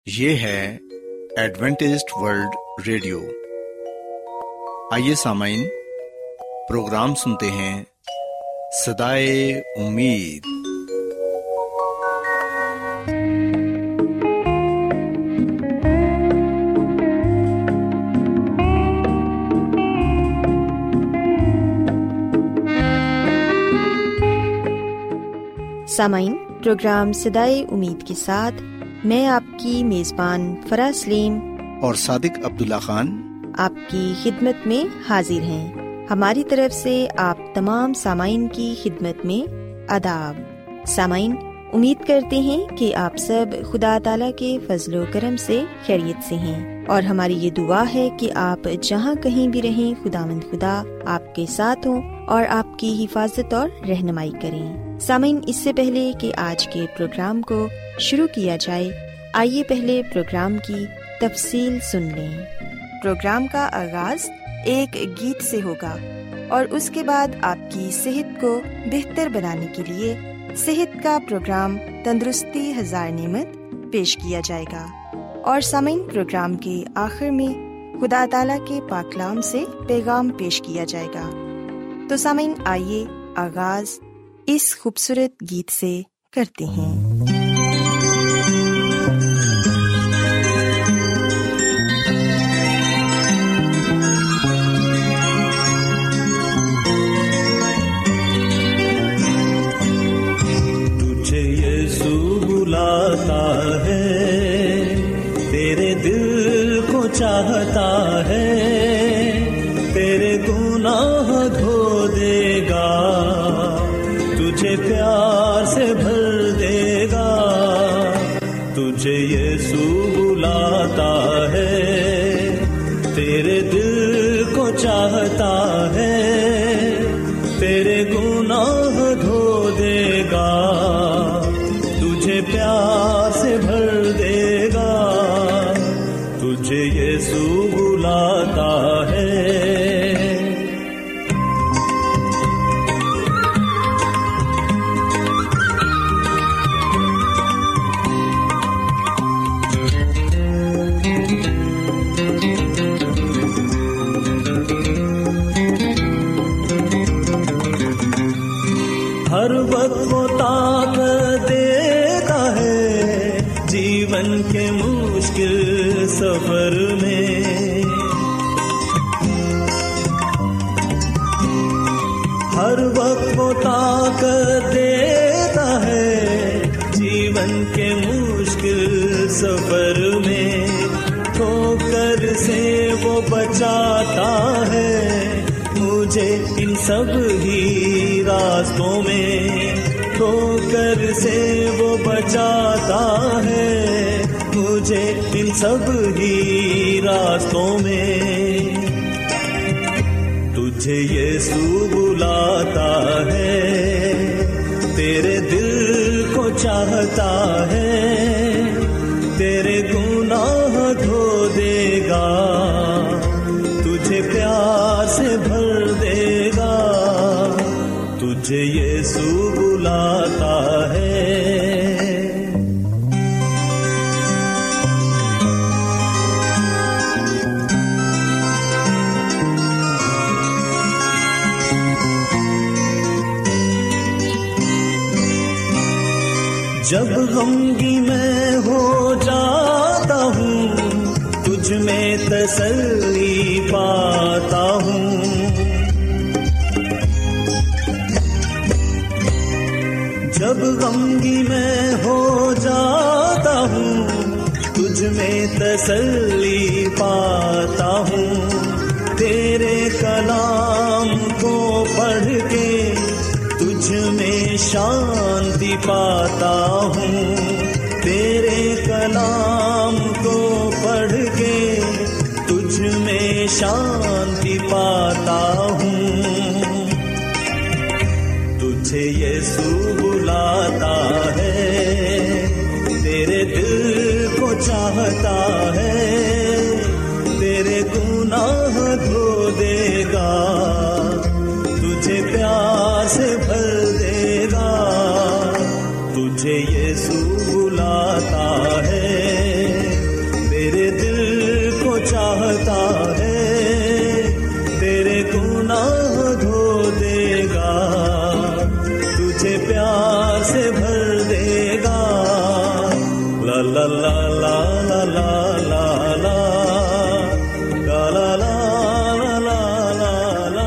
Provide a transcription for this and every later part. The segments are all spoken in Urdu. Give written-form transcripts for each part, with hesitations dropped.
یہ ہے ایڈوینٹسٹ ورلڈ ریڈیو۔ آئیے سامعین، پروگرام سنتے ہیں صدائے امید۔ سامعین، پروگرام صدائے امید کے ساتھ میں آپ کی میزبان فرا سلیم اور صادق عبداللہ خان آپ کی خدمت میں حاضر ہیں۔ ہماری طرف سے آپ تمام سامعین کی خدمت میں آداب۔ سامعین، امید کرتے ہیں کہ آپ سب خدا تعالیٰ کے فضل و کرم سے خیریت سے ہیں، اور ہماری یہ دعا ہے کہ آپ جہاں کہیں بھی رہیں خداوند خدا آپ کے ساتھ ہوں اور آپ کی حفاظت اور رہنمائی کریں۔ سامعین، اس سے پہلے کہ آج کے پروگرام کو شروع کیا جائے، آئیے پہلے پروگرام کی تفصیل سن لیں۔ پروگرام کا آغاز ایک گیت سے ہوگا اور اس کے بعد آپ کی صحت کو بہتر بنانے کے لیے صحت کا پروگرام تندرستی ہزار نعمت پیش کیا جائے گا، اور سامعین پروگرام کے آخر میں خدا تعالیٰ کے پاک کلام سے پیغام پیش کیا جائے گا۔ تو سامعین، آئیے آغاز اس خوبصورت گیت سے کرتے ہیں۔ تجھے یسوع بلاتا ہے، تیرے دل کو چاہتا ہے، تیرے گناہ دھو دے گا، تجھے پیار سے بھر دے گا۔ تجھے یسوع بلاتا ہے، تیرے دل کو چاہتا ہے، تیرے گناہ دھو دے گا، تجھے پیار سے بھر دے گا۔ تجھے یسوع بلاتا ہے۔ ہر وقت وہ طاقت دیتا ہے جیون کے مشکل سفر میں، ہر وقت وہ طاقت دیتا ہے جیون کے مشکل سفر میں، ٹھوکر سے وہ بچاتا ہے مجھے ان سب ہی راستوں میں، ٹھوکر سے وہ بچاتا ہے مجھے ان سب ہی راستوں میں۔ تجھے یسوع بلاتا ہے، تیرے دل کو چاہتا ہے، تیرے گناہ دھو دے گا، تجھے پیار سے بھر دے گا۔ تجھے یسوع بلاتا ہے۔ جب غمگی میں ہو جاتا ہوں، تجھ میں تسلی پاتا ہوں، جب غمگی میں ہو جاتا ہوں، تجھ میں تسلی پاتا ہوں، تیرے کلام کو پڑھ کے تجھ میں شانتی پاتا ہوں، تیرے کلام کو پڑھ کے تجھ میں شانتی پاتا ہوں۔ تجھے یسوع بلاتا ہے، تیرے دل کو چاہتا ہے، تیرے گناہ دھو دے گا، تجھے پیار سے بھر دے گا۔ تجھے یسوع بلاتا ہے، ला ला ला ला ला ला ला ला ला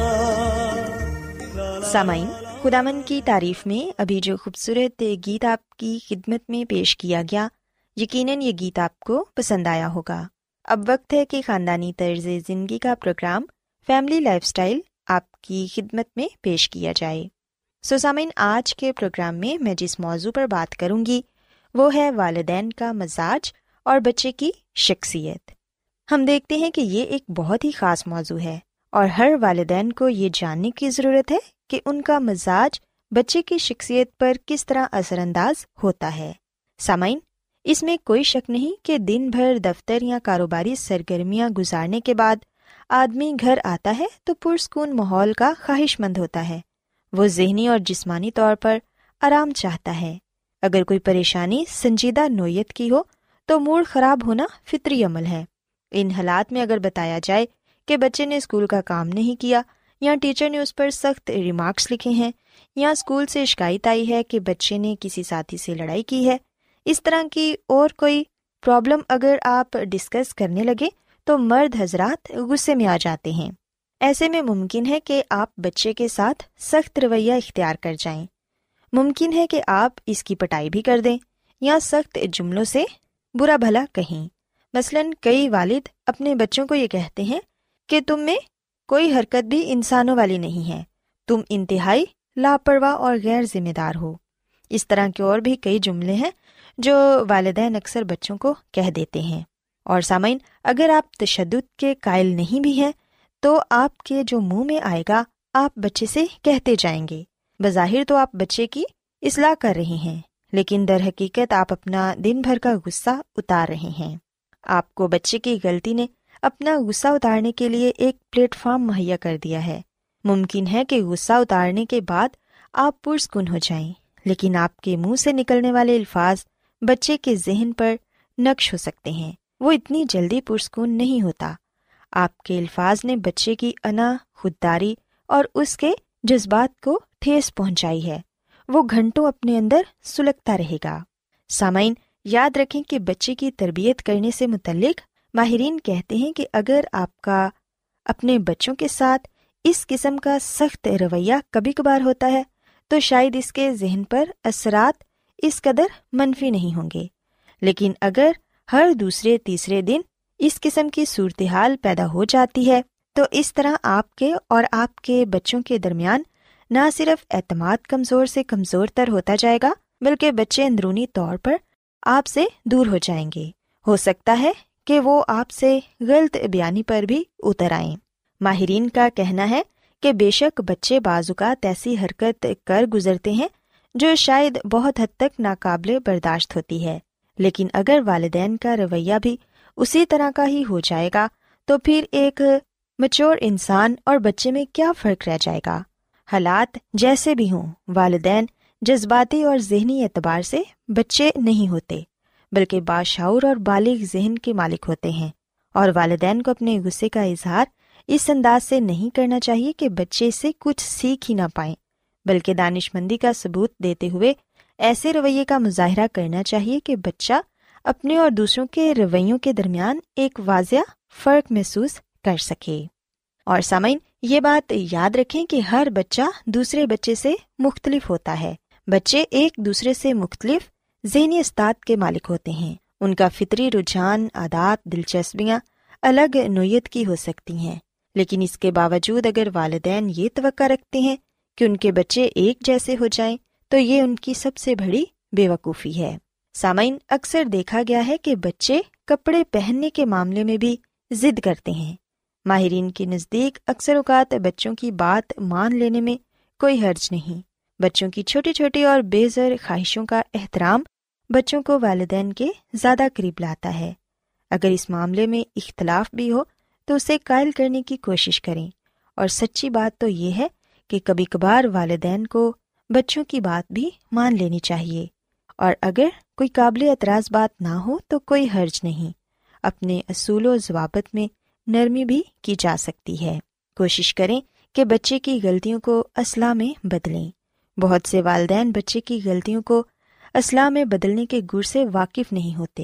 ला। सामाइन, खुदावन की तारीफ में अभी जो खूबसूरत गीत आपकी खिदमत में पेश किया गया, यकीनन ये गीत आपको पसंद आया होगा। अब वक्त है कि ख़ानदानी तर्ज ज़िंदगी का प्रोग्राम फैमिली लाइफस्टाइल आपकी खिदमत में पेश किया जाए। सामाइन, आज के प्रोग्राम में मैं जिस मौजू पर बात करूंगी वो है वालिदैन का मजाज और बच्चे की शख्सियत। हम देखते हैं कि ये एक बहुत ही ख़ास मौजू है और हर वालिदैन को ये जानने की ज़रूरत है कि उनका मजाज बच्चे की शख्सियत पर किस तरह असरअंदाज होता है। सामाइन, इसमें कोई शक नहीं कि दिन भर दफ्तर या कारोबारी सरगर्मियां गुजारने के बाद आदमी घर आता है तो पुरस्कून माहौल का ख्वाहिशमंद होता है। वो ज़हनी और जिस्मानी तौर पर आराम चाहता है। अगर कोई परेशानी संजीदा नोयत की हो तो मूड ख़राब होना फितरी अमल है। इन हालात में अगर बताया जाए कि बच्चे ने स्कूल का काम नहीं किया या टीचर ने उस पर सख्त रिमार्क्स लिखे हैं या स्कूल से शिकायत आई है कि बच्चे ने किसी साथी से लड़ाई की है, इस तरह की और कोई प्रॉब्लम अगर आप डिस्कस करने लगे तो मर्द हजरात गुस्से में आ जाते हैं। ऐसे में मुमकिन है कि आप बच्चे के साथ सख्त रवैया इख्तियार कर जाएं। मुमकिन है कि आप इसकी पिटाई भी कर दें या सख्त जुमलों से बुरा भला कहें। मसलन कई वालिद अपने बच्चों को ये कहते हैं कि तुम में कोई हरकत भी इंसानों वाली नहीं है, तुम इंतहाई लापरवाह और गैर जिम्मेदार हो। इस तरह के और भी कई जुमले हैं जो वालिदैन अक्सर बच्चों को कह देते हैं। और सामाइन, अगर आप तशद्दुद के कायल नहीं भी हैं तो आपके जो मुंह में आएगा आप बच्चे से कहते जाएंगे। बज़ाहिर तो आप बच्चे की इस्लाह कर रहे हैं, लेकिन दर हकीकत आप अपना दिन भर का गुस्सा उतार रहे हैं। आपको बच्चे की गलती ने अपना गुस्सा उतारने के लिए एक प्लेटफॉर्म मुहैया कर दिया है। मुमकिन है कि गुस्सा उतारने के बाद आप पुरस्कून हो जाएं, लेकिन आपके मुंह से निकलने वाले अल्फाज बच्चे के जहन पर नक्श हो सकते हैं। वो इतनी जल्दी पुरस्कून नहीं होता। आपके अल्फाज ने बच्चे की अना, खुददारी और उसके जज्बात को ठेस पहुंचाई है। वो घंटों अपने अंदर सुलगता रहेगा। सामाइन, याद रखें कि बच्चे की तरबियत करने से मुतल्लिक माहिरीन कहते हैं कि अगर आपका अपने बच्चों के साथ इस किस्म का सख्त रवैया कभी कभार होता है तो शायद इसके जहन पर असरात इस कदर मनफी नहीं होंगे। लेकिन अगर हर दूसरे तीसरे दिन इस किस्म की सूरत हाल पैदा हो जाती है तो इस तरह आपके और आपके बच्चों के दरमियान न सिर्फ एतमाद कमज़ोर से कमज़ोर तर होता जाएगा बल्कि बच्चे अंदरूनी तौर पर आपसे दूर हो जाएंगे। हो सकता है कि वो आपसे गलत बयानी पर भी उतर आएं। माहिरीन का कहना है कि बेशक बच्चे बाज़ुकात ऐसी हरकत कर गुजरते हैं जो शायद बहुत हद तक नाकाबिले बर्दाश्त होती है, लेकिन अगर वालिदैन का रवैया भी उसी तरह का ही हो जाएगा तो फिर एक मैच्योर इंसान और बच्चे में क्या फ़र्क रह जाएगा। हालात जैसे भी हों, वालिदैन जज्बाती और ज़हनी एतबार से बच्चे नहीं होते बल्कि बाशऊर और बालिग ज़हन के मालिक होते हैं। और वालिदैन को अपने गुस्से का इजहार इस अंदाज से नहीं करना चाहिए कि बच्चे से कुछ सीख ही ना पाएं, बल्कि दानिशमंदी का सबूत देते हुए ऐसे रवैये का मुजाहिरा करना चाहिए कि बच्चा अपने और दूसरों के रवैयों के दरमियान एक वाज़िया फ़र्क महसूस कर सके। और सामाइन, ये बात याद रखें कि हर बच्चा दूसरे बच्चे से मुख्तलिफ होता है। बच्चे एक दूसरे से मुख्तलिफ ज़हनी इस्तात के मालिक होते हैं। उनका फितरी रुझान, आदात, दिलचस्पियाँ अलग नोयत की हो सकती हैं, लेकिन इसके बावजूद अगर वालिदैन ये तवक्का रखते हैं कि उनके बच्चे एक जैसे हो जाएं, तो ये उनकी सबसे बड़ी बेवकूफ़ी है। सामाइन, अक्सर देखा गया है कि बच्चे कपड़े पहनने के मामले में भी जिद करते हैं। माहिरीन के नज़दीक अक्सर औकात बच्चों की बात मान लेने में कोई हर्ज नहीं। बच्चों की छोटी छोटी और बेज़र ख्वाहिशों का एहतराम बच्चों को वालिदैन के ज़्यादा करीब लाता है। अगर इस मामले में इख्तलाफ भी हो तो उसे कायल करने की कोशिश करें। और सच्ची बात तो ये है कि कभी कभार वालिदैन को बच्चों की बात भी मान लेनी चाहिए, और अगर कोई काबिल एतराज़ बात ना हो तो कोई हर्ज नहीं। अपने असूल व ज़वाबित में नरमी भी की जा सकती है। कोशिश करें कि बच्चे की गलतियों को असलाह में बदलें। बहुत से वालिदैन बच्चे की गलतियों को असलाह में बदलने के गुर से वाकिफ़ नहीं होते,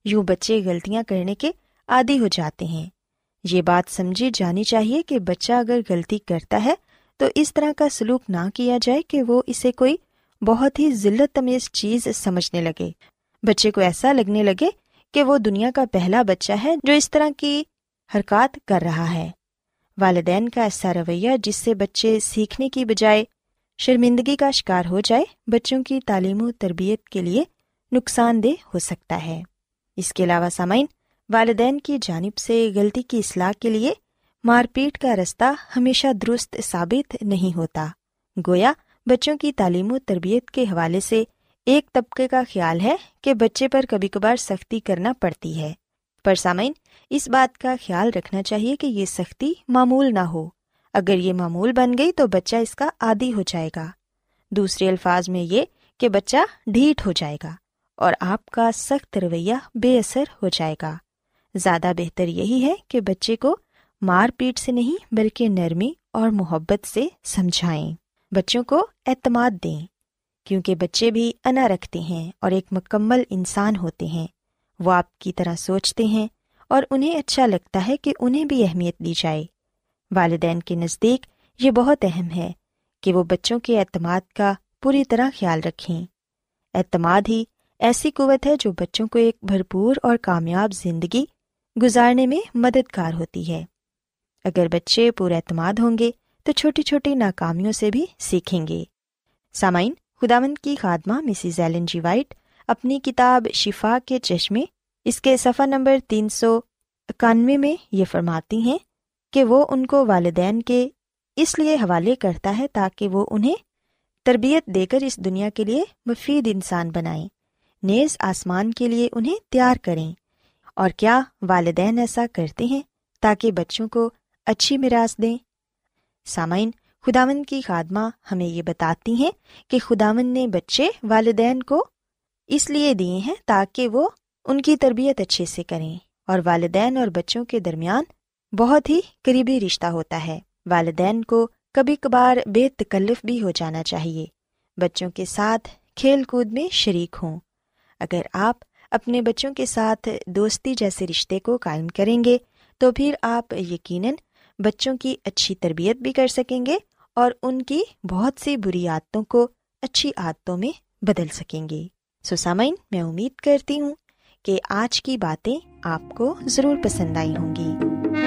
یوں بچے غلطیاں کرنے کے عادی ہو جاتے ہیں۔ یہ بات سمجھی جانی چاہیے کہ بچہ اگر غلطی کرتا ہے تو اس طرح کا سلوک نہ کیا جائے کہ وہ اسے کوئی بہت ہی ذلت تمیز چیز سمجھنے لگے۔ بچے کو ایسا لگنے لگے کہ وہ دنیا کا پہلا بچہ ہے جو اس طرح کی حرکات کر رہا ہے۔ والدین کا ایسا رویہ جس سے بچے سیکھنے کی بجائے شرمندگی کا شکار ہو جائے، بچوں کی تعلیم و تربیت کے لیے نقصان دہ ہو سکتا ہے۔ اس کے علاوہ سامعین، والدین کی جانب سے غلطی کی اصلاح کے لیے مار پیٹ کا رستہ ہمیشہ درست ثابت نہیں ہوتا۔ گویا بچوں کی تعلیم و تربیت کے حوالے سے ایک طبقے کا خیال ہے کہ بچے پر کبھی کبھار سختی کرنا پڑتی ہے، پر سامعین اس بات کا خیال رکھنا چاہیے کہ یہ سختی معمول نہ ہو۔ اگر یہ معمول بن گئی تو بچہ اس کا عادی ہو جائے گا۔ دوسرے الفاظ میں یہ کہ بچہ ڈھیٹ ہو جائے گا اور آپ کا سخت رویہ بے اثر ہو جائے گا۔ زیادہ بہتر یہی ہے کہ بچے کو مار پیٹ سے نہیں بلکہ نرمی اور محبت سے سمجھائیں۔ بچوں کو اعتماد دیں، کیونکہ بچے بھی انا رکھتے ہیں اور ایک مکمل انسان ہوتے ہیں۔ وہ آپ کی طرح سوچتے ہیں اور انہیں اچھا لگتا ہے کہ انہیں بھی اہمیت دی جائے۔ والدین کے نزدیک یہ بہت اہم ہے کہ وہ بچوں کے اعتماد کا پوری طرح خیال رکھیں۔ اعتماد ہی ایسی قوت ہے جو بچوں کو ایک بھرپور اور کامیاب زندگی گزارنے میں مددگار ہوتی ہے۔ اگر بچے پر اعتماد ہوں گے تو چھوٹی چھوٹی ناکامیوں سے بھی سیکھیں گے۔ سامعین، خداوند کی خادمہ مسز ایلن جی وائٹ اپنی کتاب شفا کے چشمے اس کے صفحہ نمبر 391 میں یہ فرماتی ہیں کہ وہ ان کو والدین کے اس لیے حوالے کرتا ہے تاکہ وہ انہیں تربیت دے کر اس دنیا کے لیے مفید انسان بنائیں، نیز آسمان کے لیے انہیں تیار کریں۔ اور کیا والدین ایسا کرتے ہیں تاکہ بچوں کو اچھی میراث دیں؟ سامعین، خداوند کی خادمہ ہمیں یہ بتاتی ہیں کہ خداوند نے بچے والدین کو اس لیے دیے ہیں تاکہ وہ ان کی تربیت اچھے سے کریں، اور والدین اور بچوں کے درمیان بہت ہی قریبی رشتہ ہوتا ہے۔ والدین کو کبھی کبھار بے تکلف بھی ہو جانا چاہیے، بچوں کے ساتھ کھیل کود میں شریک ہوں۔ اگر آپ اپنے بچوں کے ساتھ دوستی جیسے رشتے کو قائم کریں گے تو پھر آپ یقیناً بچوں کی اچھی تربیت بھی کر سکیں گے اور ان کی بہت سی بری عادتوں کو اچھی عادتوں میں بدل سکیں گے۔ سامعین، میں امید کرتی ہوں کہ آج کی باتیں آپ کو ضرور پسند آئی ہوں گی۔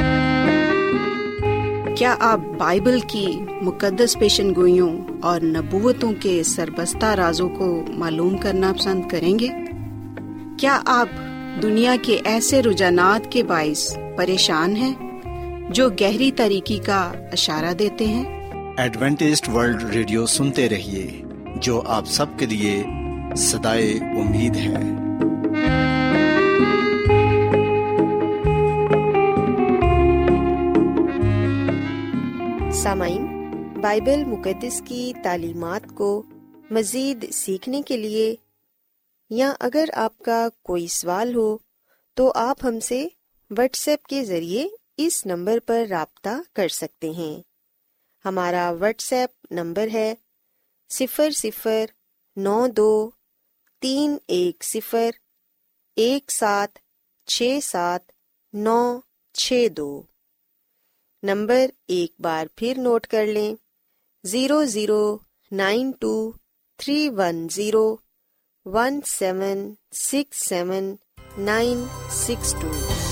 کیا آپ بائبل کی مقدس پیشن گوئیوں اور نبوتوں کے سربستہ رازوں کو معلوم کرنا پسند کریں گے؟ کیا آپ دنیا کے ایسے رجحانات کے باعث پریشان ہیں جو گہری تاریکی کا اشارہ دیتے ہیں؟ ایڈوینٹسٹ ورلڈ ریڈیو سنتے رہیے، جو آپ سب کے لیے صدائے امید ہے۔ سامعین، بائبل مقدس کی تعلیمات کو مزید سیکھنے کے لیے یا اگر آپ کا کوئی سوال ہو تو آپ ہم سے واٹس ایپ کے ذریعے اس نمبر پر رابطہ کر سکتے ہیں۔ ہمارا واٹس ایپ نمبر ہے 00923171676962۔ نمبر ایک بار پھر نوٹ کر لیں، 00923171676962۔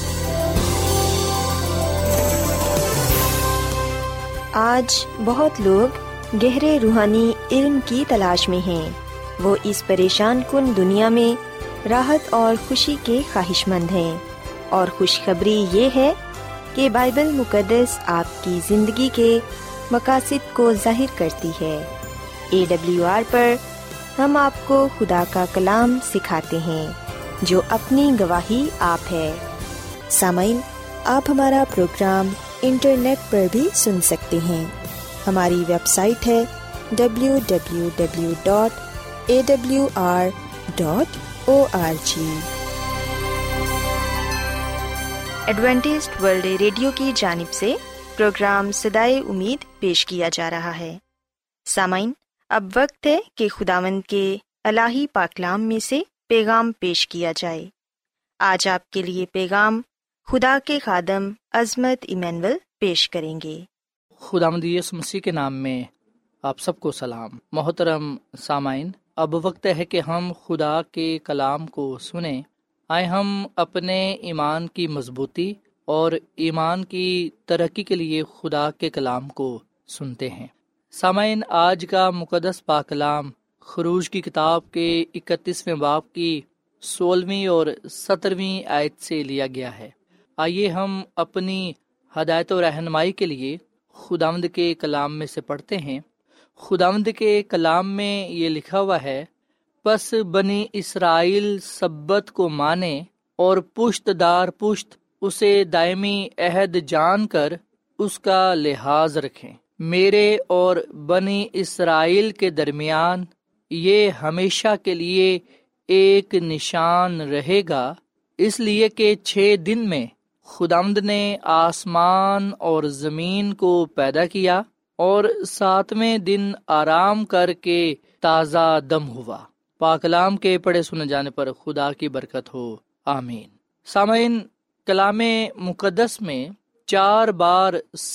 آج بہت لوگ گہرے روحانی علم کی تلاش میں ہیں۔ وہ اس پریشان کن دنیا میں راحت اور خوشی کے خواہش مند ہیں، اور خوشخبری یہ ہے کہ بائبل مقدس آپ کی زندگی کے مقاصد کو ظاہر کرتی ہے۔ AWR پر ہم آپ کو خدا کا کلام سکھاتے ہیں جو اپنی گواہی آپ ہے۔ سامعین، آپ ہمارا پروگرام انٹرنیٹ پر بھی سن سکتے ہیں۔ ہماری ویب سائٹ ہے www.awr.org۔ ایڈوینٹسٹ ورلڈ ریڈیو کی جانب سے پروگرام صدائے امید پیش کیا جا رہا ہے۔ سامعین، اب وقت ہے کہ خداوند کے الہی پاکلام میں سے پیغام پیش کیا جائے۔ آج آپ کے لیے پیغام خدا کے خادم عظمت ایمینول پیش کریں گے۔ خداوند یسوع مسیح کے نام میں آپ سب کو سلام۔ محترم سامعین، اب وقت ہے کہ ہم خدا کے کلام کو سنیں۔ آئے ہم اپنے ایمان کی مضبوطی اور ایمان کی ترقی کے لیے خدا کے کلام کو سنتے ہیں۔ سامعین، آج کا مقدس پاک کلام خروج کی کتاب کے 31ویں باب کی 16ویں اور 17ویں آیت سے لیا گیا ہے۔ آئیے ہم اپنی ہدایت و رہنمائی کے لیے خداوند کے کلام میں سے پڑھتے ہیں۔ خداوند کے کلام میں یہ لکھا ہوا ہے، پس بنی اسرائیل سبت کو مانے اور پشت دار پشت اسے دائمی عہد جان کر اس کا لحاظ رکھیں۔ میرے اور بنی اسرائیل کے درمیان یہ ہمیشہ کے لیے ایک نشان رہے گا، اس لیے کہ 6 دن میں خداوند نے آسمان اور زمین کو پیدا کیا اور 7ویں دن آرام کر کے تازہ دم ہوا۔ پاک کلام کے پڑھے سنے جانے پر خدا کی برکت ہو، آمین۔ سامعین، کلام مقدس میں 4 بار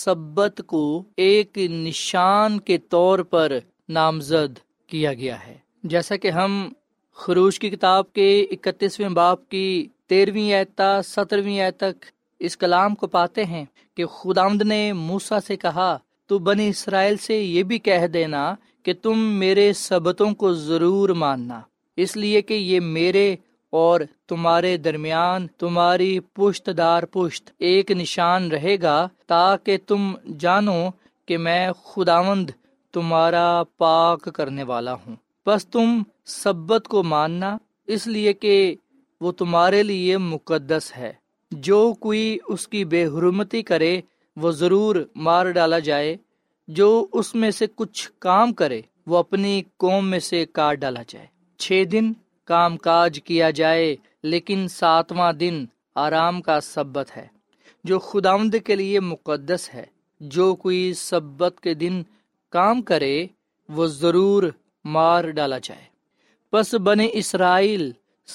سبت کو ایک نشان کے طور پر نامزد کیا گیا ہے، جیسا کہ ہم خروج کی کتاب کے 31ویں باب کی 13ویں آیت تا 17ویں آیت تک اس کلام کو پاتے ہیں کہ خداوند نے موسیٰ سے کہا، تو بنی اسرائیل سے یہ بھی کہہ دینا کہ تم میرے سبتوں کو ضرور ماننا، اس لیے کہ یہ میرے اور تمہارے درمیان تمہاری پشت دار پشت ایک نشان رہے گا، تاکہ تم جانو کہ میں خداوند تمہارا پاک کرنے والا ہوں۔ بس تم سبت کو ماننا، اس لیے کہ وہ تمہارے لیے مقدس ہے۔ جو کوئی اس کی بے حرمتی کرے وہ ضرور مار ڈالا جائے، جو اس میں سے کچھ کام کرے وہ اپنی قوم میں سے کاٹ ڈالا جائے۔ 6 دن کام کاج کیا جائے، لیکن 7واں دن آرام کا سبت ہے، جو خداوند کے لیے مقدس ہے۔ جو کوئی سبت کے دن کام کرے وہ ضرور مار ڈالا جائے۔ پس بنی اسرائیل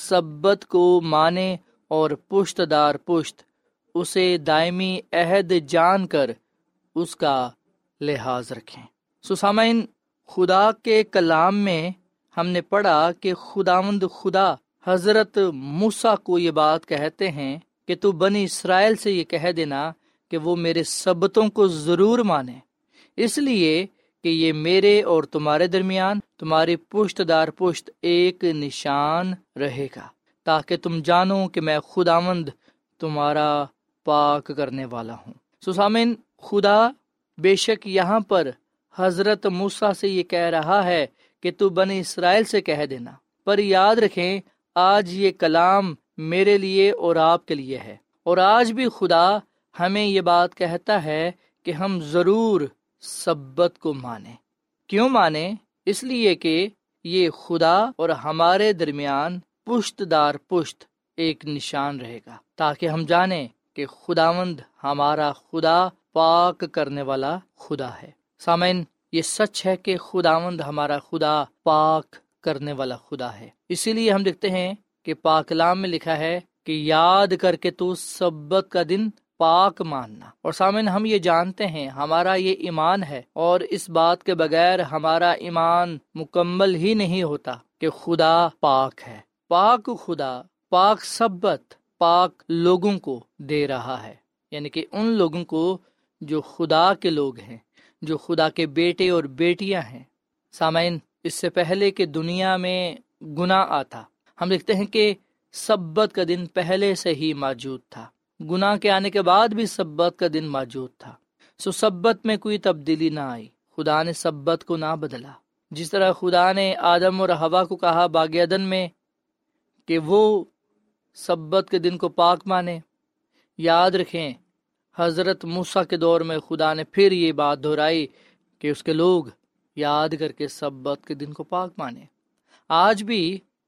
سبت کو مانے اور پشت دار پشت اسے دائمی عہد جان کر اس کا لحاظ رکھیں۔ سامعین، خدا کے کلام میں ہم نے پڑھا کہ خداوند خدا حضرت موسیٰ کو یہ بات کہتے ہیں کہ تو بنی اسرائیل سے یہ کہہ دینا کہ وہ میرے سبتوں کو ضرور مانے، اس لیے کہ یہ میرے اور تمہارے درمیان تمہاری پشت دار پشت ایک نشان رہے گا، تاکہ تم جانو کہ میں خداوند تمہارا پاک کرنے والا ہوں۔ سامعین، خدا بے شک یہاں پر حضرت موسیٰ سے یہ کہہ رہا ہے کہ تو بنی اسرائیل سے کہہ دینا، پر یاد رکھیں آج یہ کلام میرے لیے اور آپ کے لیے ہے، اور آج بھی خدا ہمیں یہ بات کہتا ہے کہ ہم ضرور سبت کو مانیں۔ کیوں مانیں؟ اس لیے کہ یہ خدا اور ہمارے درمیان پشت دار پشت ایک نشان رہے گا، تاکہ ہم جانیں کہ خداوند ہمارا خدا پاک کرنے والا خدا ہے۔ سامعین، یہ سچ ہے کہ خداوند ہمارا خدا پاک کرنے والا خدا ہے۔ اسی لیے ہم دیکھتے ہیں کہ پاک کلام میں لکھا ہے کہ یاد کر کے تو سبت کا دن پاک ماننا۔ اور سامعین، ہم یہ جانتے ہیں، ہمارا یہ ایمان ہے، اور اس بات کے بغیر ہمارا ایمان مکمل ہی نہیں ہوتا کہ خدا پاک ہے۔ پاک خدا پاک سبت پاک لوگوں کو دے رہا ہے، یعنی کہ ان لوگوں کو جو خدا کے لوگ ہیں، جو خدا کے بیٹے اور بیٹیاں ہیں۔ سامعین، اس سے پہلے کہ دنیا میں گناہ آتا، ہم دیکھتے ہیں کہ سبت کا دن پہلے سے ہی موجود تھا۔ گناہ کے آنے کے بعد بھی سبت کا دن موجود تھا۔ سبت میں کوئی تبدیلی نہ آئی، خدا نے سبت کو نہ بدلا۔ جس طرح خدا نے آدم اور حوا کو کہا باغ عدن میں کہ وہ سبت کے دن کو پاک مانے، یاد رکھیں حضرت موسیٰ کے دور میں خدا نے پھر یہ بات دہرائی کہ اس کے لوگ یاد کر کے سبت کے دن کو پاک مانے۔ آج بھی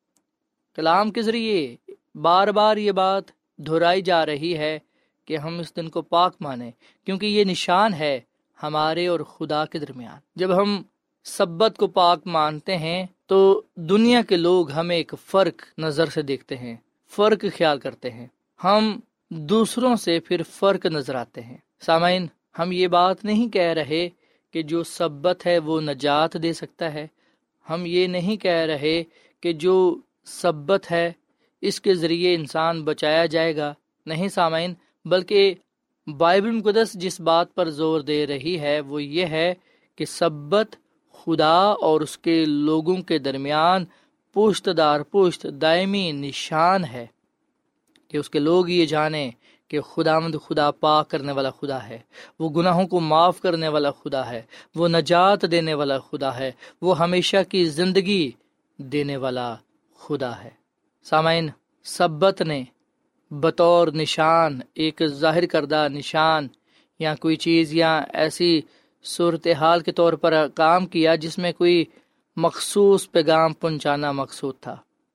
کلام کے ذریعے بار بار یہ بات دہرائی جا رہی ہے کہ ہم اس دن کو پاک مانیں، کیونکہ یہ نشان ہے ہمارے اور خدا کے درمیان۔ جب ہم سبت کو پاک مانتے ہیں تو دنیا کے لوگ ہمیں ایک فرق نظر سے دیکھتے ہیں، فرق خیال کرتے ہیں، ہم دوسروں سے پھر فرق نظر آتے ہیں۔ سامعین، ہم یہ بات نہیں کہہ رہے کہ جو سبت ہے وہ نجات دے سکتا ہے، ہم یہ نہیں کہہ رہے کہ جو سبت ہے اس کے ذریعے انسان بچایا جائے گا، نہیں سامعین، بلکہ بائبل مقدس جس بات پر زور دے رہی ہے وہ یہ ہے کہ سبت خدا اور اس کے لوگوں کے درمیان پشت دار پشت دائمی نشان ہے، کہ اس کے لوگ یہ جانیں کہ خداوند خدا پاک کرنے والا خدا ہے، وہ گناہوں کو معاف کرنے والا خدا ہے، وہ نجات دینے والا خدا ہے، وہ ہمیشہ کی زندگی دینے والا خدا ہے۔ سامعین، سبت نے بطور نشان، ایک ظاہر کردہ نشان یا کوئی چیز یا ایسی صورتحال کے طور پر کام کیا جس میں کوئی مخصوص پیغام پہنچانا مقصود تھا۔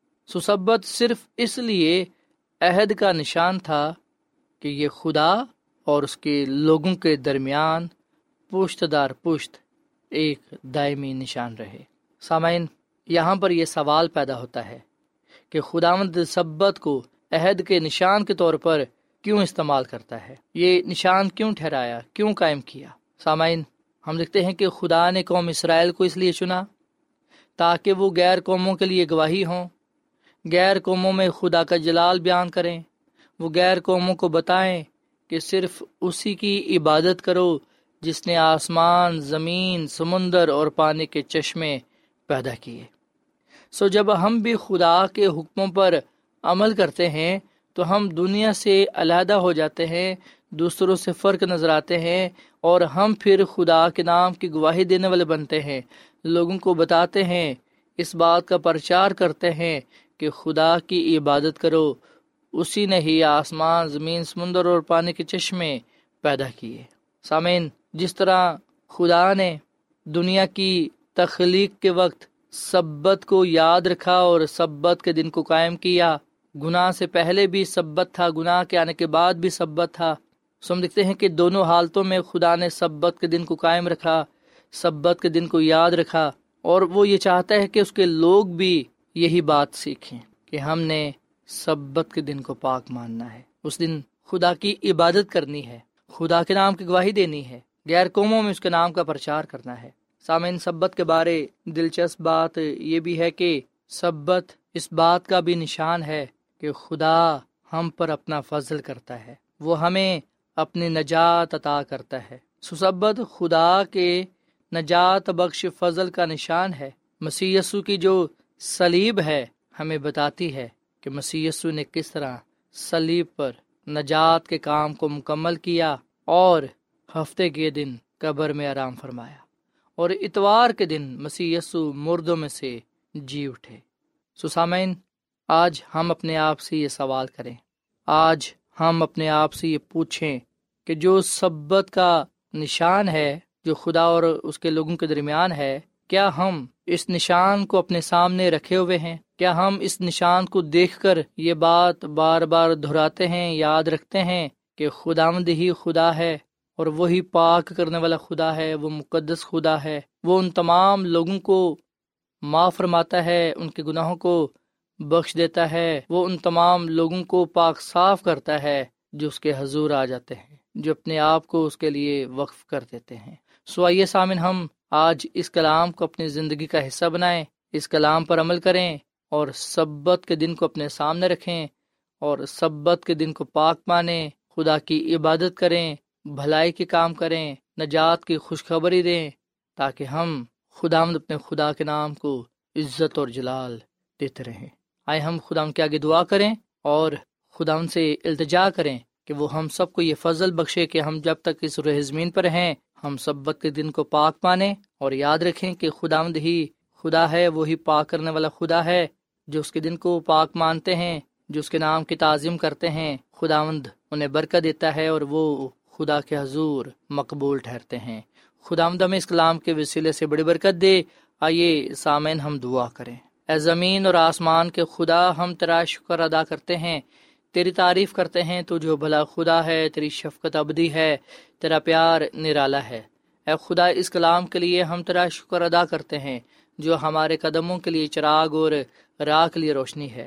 سبت صرف اس لیے عہد کا نشان تھا کہ یہ خدا اور اس کے لوگوں کے درمیان پشت دار پشت ایک دائمی نشان رہے۔ سامعین، یہاں پر یہ سوال پیدا ہوتا ہے کہ خداوند سبت کو عہد کے نشان کے طور پر کیوں استعمال کرتا ہے، یہ نشان کیوں ٹھہرایا، کیوں قائم کیا؟ سامعین، ہم دیکھتے ہیں کہ خدا نے قوم اسرائیل کو اس لیے چنا تاکہ وہ غیر قوموں کے لیے گواہی ہوں، غیر قوموں میں خدا کا جلال بیان کریں، وہ غیر قوموں کو بتائیں کہ صرف اسی کی عبادت کرو جس نے آسمان، زمین، سمندر اور پانی کے چشمے پیدا کیے۔ جب ہم بھی خدا کے حکموں پر عمل کرتے ہیں تو ہم دنیا سے علیحدہ ہو جاتے ہیں، دوسروں سے فرق نظر آتے ہیں، اور ہم پھر خدا کے نام کی گواہی دینے والے بنتے ہیں، لوگوں کو بتاتے ہیں، اس بات کا پرچار کرتے ہیں کہ خدا کی عبادت کرو، اسی نے ہی آسمان، زمین، سمندر اور پانی کے چشمے پیدا کیے۔ سامعین، جس طرح خدا نے دنیا کی تخلیق کے وقت سبت کو یاد رکھا اور سبت کے دن کو قائم کیا، گناہ سے پہلے بھی سبت تھا، گناہ کے آنے کے بعد بھی سبت تھا، ہم دیکھتے ہیں کہ دونوں حالتوں میں خدا نے سبت کے دن کو قائم رکھا، سبت کے دن کو یاد رکھا، اور وہ یہ چاہتا ہے کہ اس کے لوگ بھی یہی بات سیکھیں کہ ہم نے سبت کے دن کو پاک ماننا ہے، اس دن خدا کی عبادت کرنی ہے، خدا کے نام کی گواہی دینی ہے، غیر قوموں میں اس کے نام کا پرچار کرنا ہے۔ سامعین، سبت کے بارے دلچسپ بات یہ بھی ہے کہ سبت اس بات کا بھی نشان ہے کہ خدا ہم پر اپنا فضل کرتا ہے، وہ ہمیں اپنی نجات عطا کرتا ہے۔ سبت خدا کے نجات بخش فضل کا نشان ہے۔ مسیح یسوع کی جو صلیب ہے ہمیں بتاتی ہے کہ مسیح یسوع نے کس طرح صلیب پر نجات کے کام کو مکمل کیا اور ہفتے کے دن قبر میں آرام فرمایا، اور اتوار کے دن مسیح یسوع مردوں میں سے جی اٹھے۔ سامعین، آج ہم اپنے آپ سے یہ سوال کریں، آج ہم اپنے آپ سے یہ پوچھیں کہ جو سبت کا نشان ہے جو خدا اور اس کے لوگوں کے درمیان ہے، کیا ہم اس نشان کو اپنے سامنے رکھے ہوئے ہیں؟ کیا ہم اس نشان کو دیکھ کر یہ بات بار بار دہراتے ہیں، یاد رکھتے ہیں کہ خداوند ہی خدا ہے اور وہی پاک کرنے والا خدا ہے، وہ مقدس خدا ہے، وہ ان تمام لوگوں کو معاف فرماتا ہے، ان کے گناہوں کو بخش دیتا ہے، وہ ان تمام لوگوں کو پاک صاف کرتا ہے جو اس کے حضور آ جاتے ہیں، جو اپنے آپ کو اس کے لیے وقف کر دیتے ہیں۔ آئیے سامن، ہم آج اس کلام کو اپنی زندگی کا حصہ بنائیں، اس کلام پر عمل کریں اور سبت کے دن کو اپنے سامنے رکھیں اور سبت کے دن کو پاک مانیں، خدا کی عبادت کریں، بھلائی کے کام کریں، نجات کی خوشخبری دیں، تاکہ ہم خداوند اپنے خدا کے نام کو عزت اور جلال دیتے رہیں۔ آئے ہم خداوند کے آگے دعا کریں اور خداوند سے التجا کریں کہ وہ ہم سب کو یہ فضل بخشے کہ ہم جب تک اس روح زمین پر ہیں ہم سبت کے دن کو پاک مانیں، اور یاد رکھیں کہ خداوند ہی خدا ہے، وہی پاک کرنے والا خدا ہے۔ جو اس کے دن کو پاک مانتے ہیں، جو اس کے نام کی تعظیم کرتے ہیں، خداوند انہیں برکت دیتا ہے اور وہ خدا کے حضور مقبول ٹھہرتے ہیں۔ خداوند ہمیں اس کلام کے وسیلے سے بڑی برکت دے۔ آئیے سامعین، ہم دعا کریں۔ اے زمین اور آسمان کے خدا، ہم تیرا شکر ادا کرتے ہیں، تیری تعریف کرتے ہیں، تو جو بھلا خدا ہے، تیری شفقت ابدی ہے، تیرا پیار نرالا ہے۔ اے خدا، اس کلام کے لیے ہم تیرا شکر ادا کرتے ہیں جو ہمارے قدموں کے لیے چراغ اور راہ کے لیے روشنی ہے۔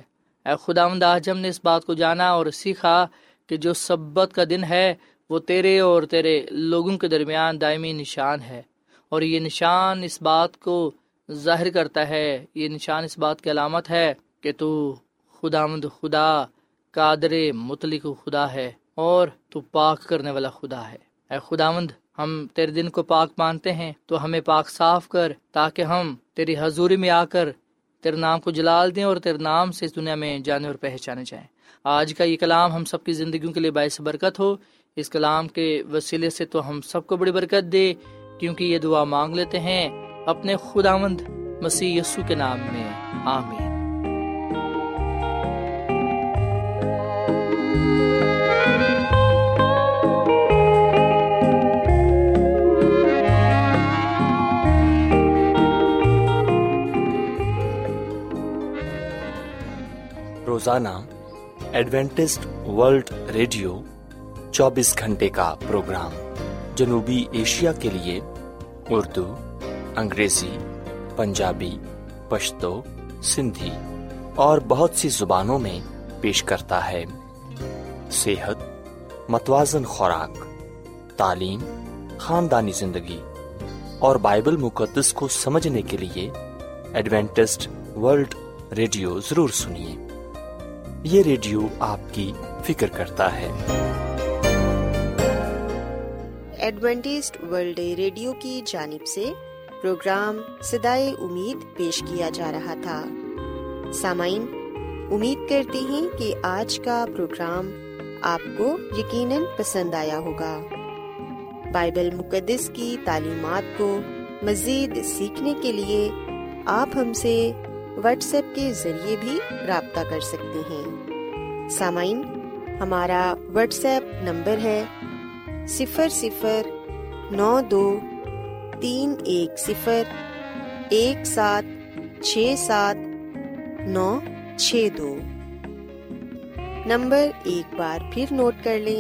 اے خداوند، آج ہم نے اس بات کو جانا اور سیکھا کہ جو سبت کا دن ہے وہ تیرے اور تیرے لوگوں کے درمیان دائمی نشان ہے، اور یہ نشان اس بات کو ظاہر کرتا ہے، یہ نشان اس بات کی علامت ہے کہ تو خداوند خدا قادر مطلق خدا ہے اور تو پاک کرنے والا خدا ہے۔ اے خداوند، ہم تیرے دن کو پاک مانتے ہیں، تو ہمیں پاک صاف کر تاکہ ہم تیری حضوری میں آ کر تیرے نام کو جلال دیں اور تیرے نام سے اس دنیا میں جانے اور پہچانے جائیں۔ آج کا یہ کلام ہم سب کی زندگیوں کے لیے باعث برکت ہو، اس کلام کے وسیلے سے تو ہم سب کو بڑی برکت دے، کیونکہ یہ دعا مانگ لیتے ہیں اپنے خداوند مسیح یسوع کے نام میں، آمین۔ روزانہ ایڈوینٹسٹ ورلڈ ریڈیو 24 گھنٹے کا پروگرام جنوبی ایشیا کے لیے اردو، انگریزی، پنجابی، پشتو، سندھی اور بہت سی زبانوں میں پیش کرتا ہے۔ صحت، متوازن خوراک، تعلیم، خاندانی زندگی اور بائبل مقدس کو سمجھنے کے لیے ایڈوینٹسٹ ورلڈ ریڈیو ضرور سنیے۔ یہ ریڈیو آپ کی فکر کرتا ہے۔ ایڈوینٹسٹ ورلڈ ریڈیو کی جانب سے پروگرام صدائے امید پیش کیا جا رہا تھا۔ سامعین، امید کرتے ہیں کہ آج کا پروگرام آپ کو یقیناً پسند آیا ہوگا۔ بائبل مقدس کی تعلیمات کو مزید سیکھنے کے لیے آپ ہم سے واٹس ایپ کے ذریعے بھی رابطہ کر سکتے ہیں۔ سامعین، ہمارا واٹس ایپ نمبر ہے 00923101767962۔ نمبر ایک بار پھر نوٹ کر لیں،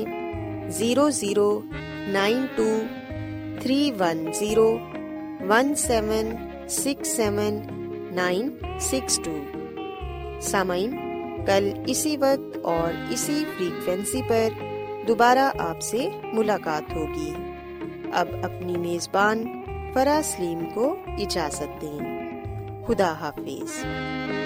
009231767962۔ سامعین، کل اسی وقت اور اسی فریکوینسی پر دوبارہ آپ سے ملاقات ہوگی۔ اب اپنی میزبان فرا سلیم کو اجازت دیں۔ خدا حافظ۔